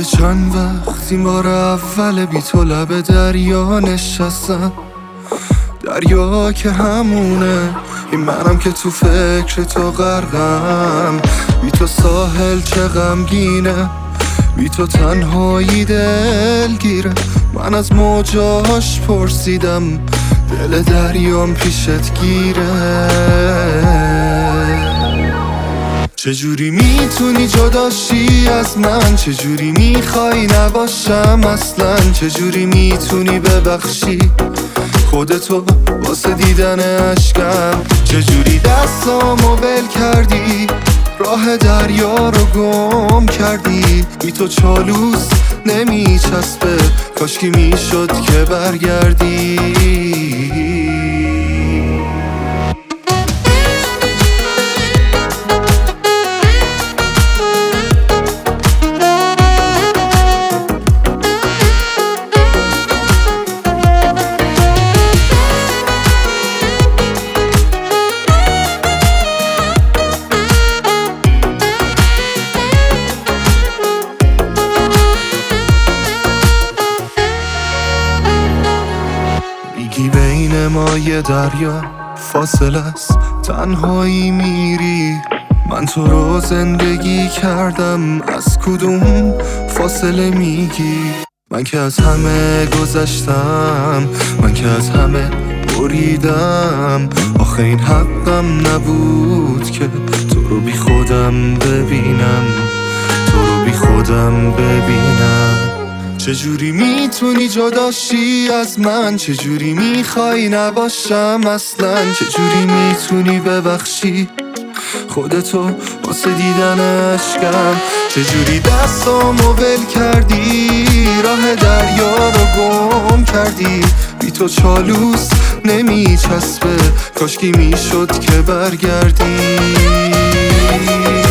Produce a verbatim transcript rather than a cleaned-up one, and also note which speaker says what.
Speaker 1: شده چند وقت این بار اول بی تو لب دریا نشستم، دریا که همونه، این منم که تو فکر تو غرقم. بی تو ساحل چه غمگینه، بی تو تنهایی دلگیره. من از موجاش پرسیدم دل دریام پیشت گیره. چجوری میتونی جداشی از من، چجوری میخوای نباشم اصلا، چجوری میتونی ببخشی خودتو واسه دیدن عشقم، چجوری دستامو ول کردی راه دریا رو گم کردی. بی تو چالوس نمیچسبه، کاشکی میشد که برگردی. میگی بین ما یه دریا فاصله است، تنهایی میری. من تو رو زندگی کردم، از کدوم فاصله میگی؟ من که از همه گذشتم، من که از همه بریدم. آخه این حقم نبود که تو رو بی خودم ببینم، تو رو بی خودم ببینم. چجوری میتونی جداشی از من، چجوری میخوای نباشم اصلا، چجوری میتونی ببخشی خودتو واسه دیدن عشقم، چجوری دستامو ول کردی راه دریا رو گم کردی. بی تو چالوس نمیچسبه، کاشکی میشد که برگردی.